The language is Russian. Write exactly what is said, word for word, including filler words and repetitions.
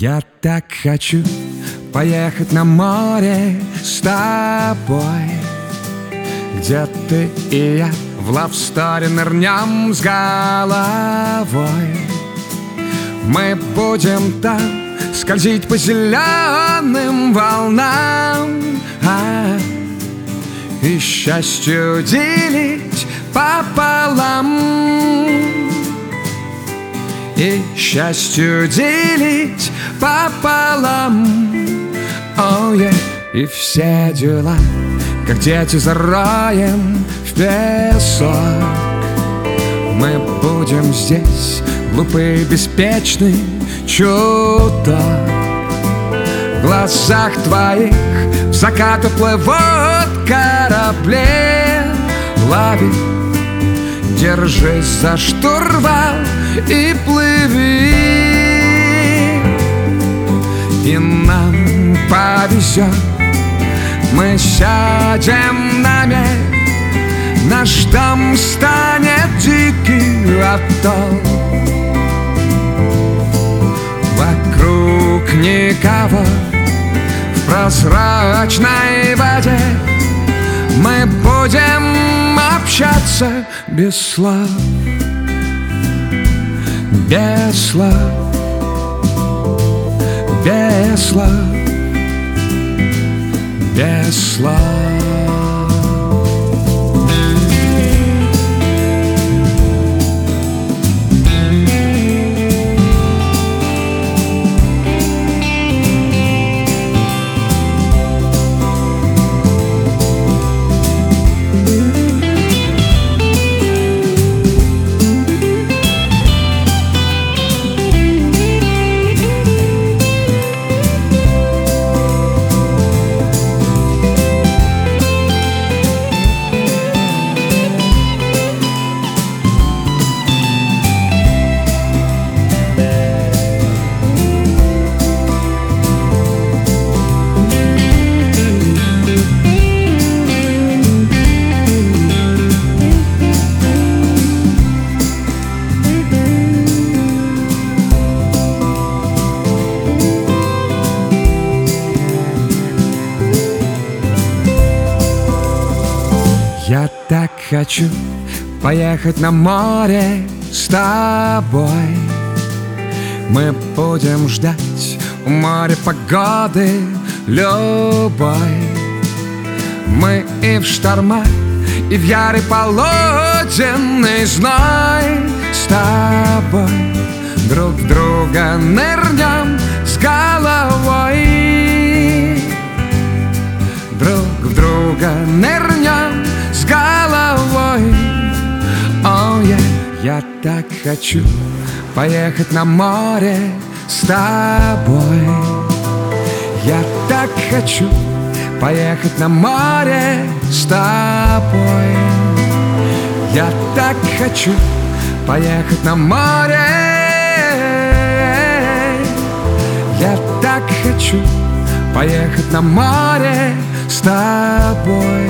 Я так хочу поехать на море с тобой, где ты и я в лавсторе нырнем с головой. Мы будем там скользить по зеленым волнам, а, и счастью делить пополам, и счастью делить пополам. Oh, yeah. И все дела, как дети, зароем в песок. Мы будем здесь глупые, беспечны, чудо. В глазах твоих в закат уплывут корабли. Лови, держись за штурвал и плыви. И нам повезет, мы сядем на мель, наш дом станет дикий атолл. Вокруг никого, в прозрачной воде мы будем общаться без слов, без слов, без слов, без слов. Я так хочу поехать на море с тобой. Мы будем ждать у моря погоды любой. Мы и в шторма, и в ярый полуденный зной с тобой друг в друга нырнем с головой. Друг в друга нырнем с головой. Oh, yeah. Я так хочу поехать на море с тобой. Я так хочу поехать на море с тобой. Я так хочу поехать на море. Я так хочу поехать на море с тобой.